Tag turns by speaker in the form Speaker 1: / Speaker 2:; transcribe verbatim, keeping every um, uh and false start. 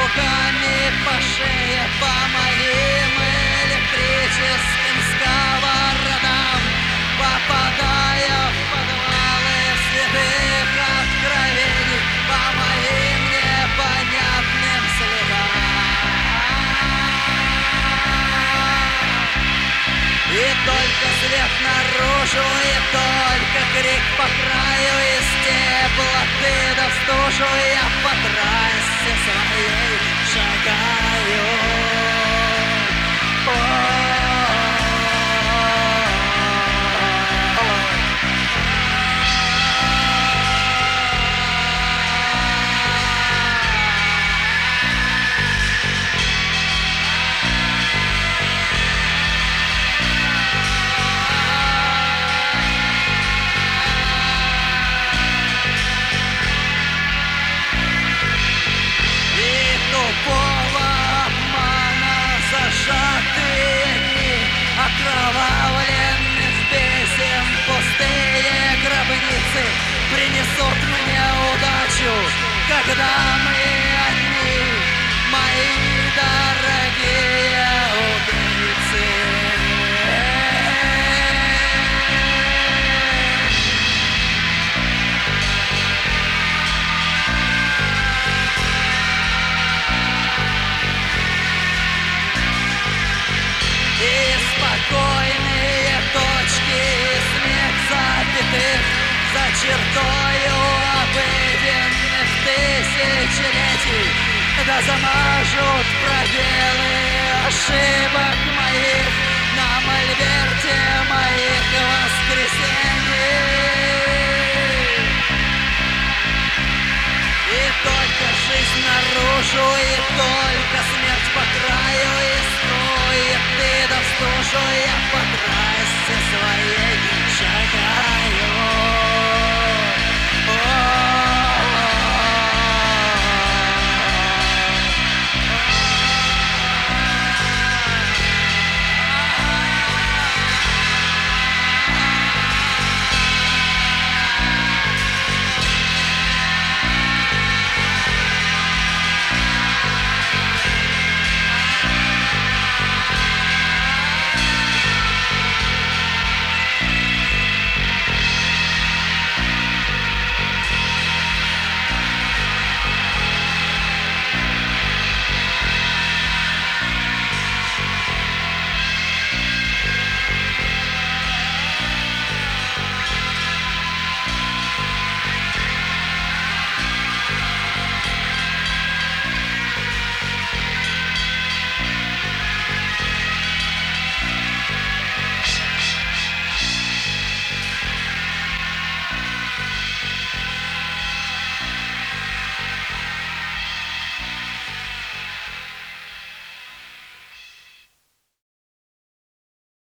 Speaker 1: руками по шее, по моим электрическим сковородам, попадая в подвалы святых откровений, по моим непонятным следам. И только свет наружу, и только крик по краю, из теплоты до стужу я по трассе своей шагаю. Окровавленных песен пустые гробницы принесут мне удачу, когда мы одни, мои дорогие убийцы. И спокойные точки, смех запятых за чертою обыденных тысячелетий, да замажут пробелы ошибок моих на мольберте моих воскресений. И только жизнь наружу, и только смерть по краю, и струет ты до стужу, я по трассе своей шагаю.